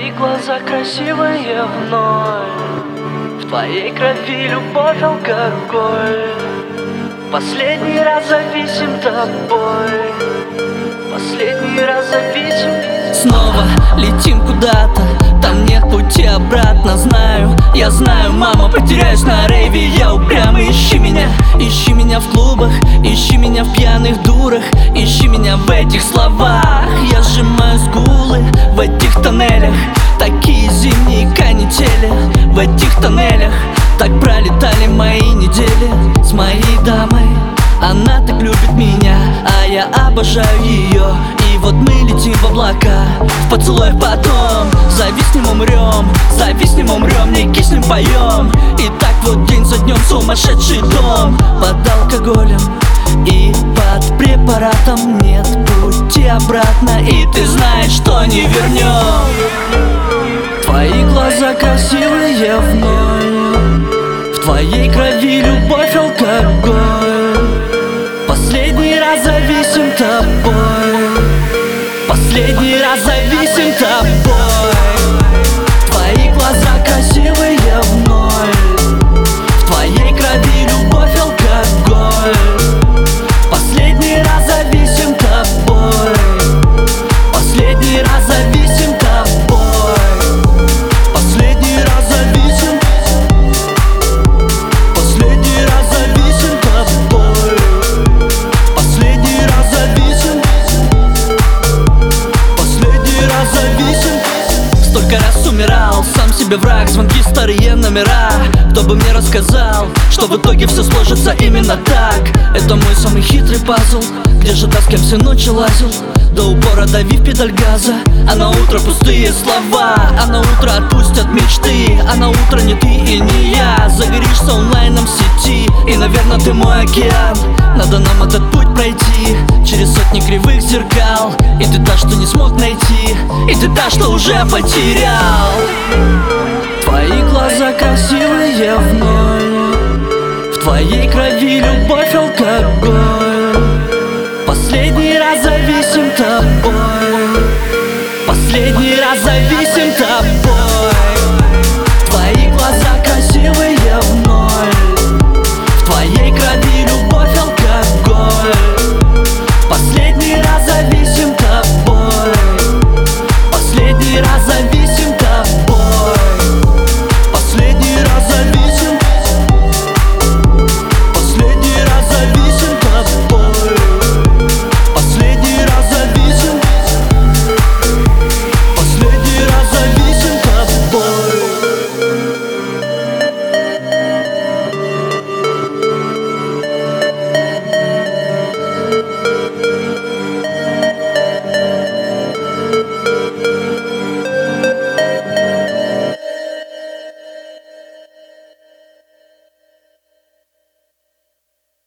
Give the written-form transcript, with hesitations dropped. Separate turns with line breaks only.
Твои глаза красивые вновь, в твоей крови любовь, алкоголь. Последний раз зависим тобой, последний раз зависим.
Снова летим куда-то, там нет пути обратно. Знаю, я знаю, мама, потеряюсь на рейве. Я упрямый, ищи меня в клубах, ищи меня в пьяных дурах, ищи меня в этих словах. Я сжимаю скулы в этих тоннелях, такие зимние канители. В этих тоннелях так пролетали мои недели с моей дамой. Она так любит меня, а я обожаю ее. И вот мы летим в облака, в поцелуях потом. Зависнем, умрем, не киснем, поем. И так вот день за днем сумасшедший дом. Под алкоголем и под препаратом нет пути обратно, и ты знаешь, что не вернем. Твои глаза красивые вновь, в твоей крови любовь, алкоголь. Последний раз зависим тобой, последний раз зависим тобой. Твои глаза красивые вновь, в твоей крови любовь, алкоголь. Последний раз зависим тобой, последний раз зависим тобой. Последний раз зависим, последний раз зависим тобой. Последний раз зависим, последний раз зависим. Столько раз умирал, сам себе враг, звонки, старые номера. Кто бы мне рассказал, что в итоге все сложится именно так. Это мой самый хитрый пазл, где же та, с кем всю ночь лазил, до упора давив педаль газа. А на утро пустые слова, а на утро отпустят мечты. А на утро не ты и не я, загоришься онлайном в сети. И, наверное, ты мой океан, надо нам этот путь пройти через сотни кривых зеркал. И ты та, что не смог найти, и ты та, что уже потерял. Твои глаза красивые вновь, в твоей крови любовь, алкоголь. Последний раз зависим тобой, последний раз зависим тобой.